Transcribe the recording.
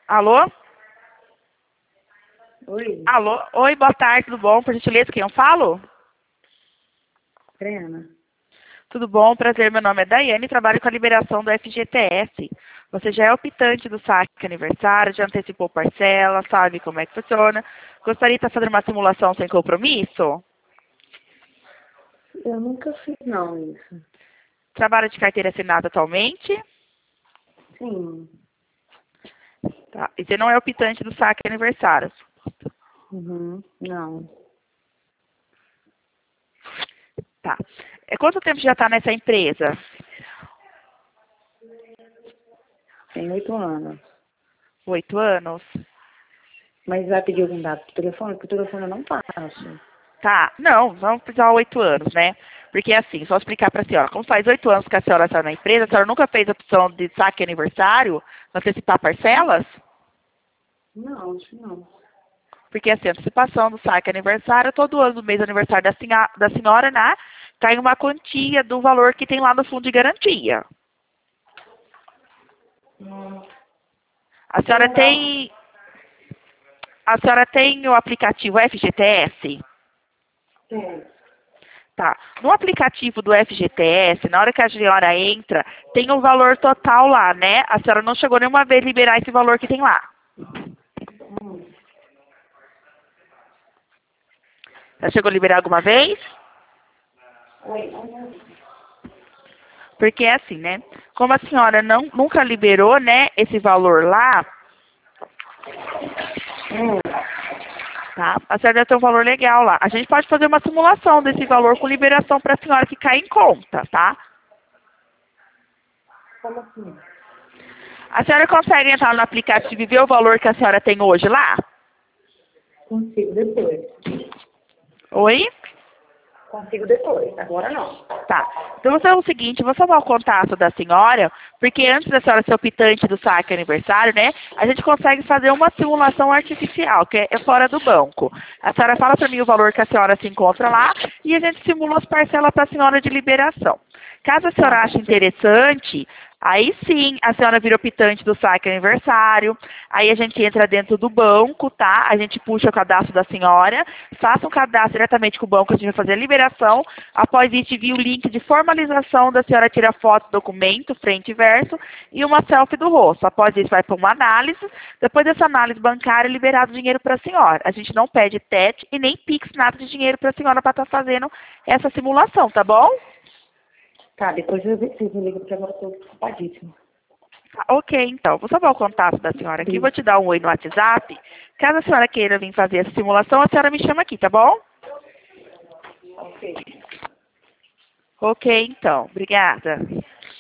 Alô? Oi, Alô? Oi, boa tarde, tudo bom? Por gentileza, quem eu falo? Brena. Tudo bom? Prazer, meu nome é Daiane e trabalho com a liberação do FGTS. Você já é optante do saque aniversário, já antecipou parcela, sabe como é que funciona. Gostaria de estar fazendo uma simulação sem compromisso? Eu nunca fiz não isso. Trabalha de carteira assinada atualmente? Sim. Tá. E você não é optante do saque aniversário? Uhum. Não. Tá. Quanto tempo já está nessa empresa? Tem 8 anos. 8 anos? Mas vai pedir algum dado pro telefone? Porque o telefone eu não passo. Tá. Não, vamos precisar 8 anos, né? Porque assim, só explicar para a senhora, como faz 8 anos que a senhora está na empresa, a senhora nunca fez a opção de saque aniversário, antecipar parcelas? Não, acho que não. Porque assim, a antecipação do saque aniversário, todo ano do mês do aniversário da senhora, né? Cai uma quantia do valor que tem lá no fundo de garantia. A Eu senhora lembrava. tem. A senhora tem o aplicativo FGTS? Sim. Tá. No aplicativo do FGTS, na hora que a senhora entra, tem o valor total lá, né? A senhora não chegou nenhuma vez a liberar esse valor que tem lá. Já chegou a liberar alguma vez? Oi. Porque é assim, né? Como a senhora nunca liberou, né, esse valor lá, Hum. tá? A senhora deve ter um valor legal lá. A gente pode fazer uma simulação desse valor com liberação para a senhora que cai em conta, tá? Como assim? A senhora consegue entrar no aplicativo e ver o valor que a senhora tem hoje lá? Consigo depois. Oi? Consigo depois. Agora não. Tá. Então, vou fazer o seguinte, vou salvar o contato da senhora, porque antes da senhora ser optante do saque aniversário, né, a gente consegue fazer uma simulação artificial, que é fora do banco. A senhora fala para mim o valor que a senhora se encontra lá e a gente simula as parcelas para a senhora de liberação. Caso a Tá, senhora ache interessante, aí sim a senhora vira optante do saque aniversário, aí a gente entra dentro do banco, tá? A gente puxa o cadastro da senhora, faça um cadastro diretamente com o banco, a gente vai fazer a liberação. Após isso, envia o link de formalização da senhora tira foto do documento, frente e verso, e uma selfie do rosto. Após isso, vai para uma análise. Depois dessa análise bancária, é liberado o dinheiro para a senhora. A gente não pede TET e nem PIX, nada de dinheiro para a senhora para estar fazendo essa simulação, tá bom? Tá, depois vocês me ligam porque agora eu tô ocupadíssima. Tá, ok, então. Vou salvar o contato da senhora aqui, vou te dar um oi no WhatsApp. Caso a senhora queira vir fazer essa simulação, a senhora me chama aqui, tá bom? Ok. Ok, então. Obrigada.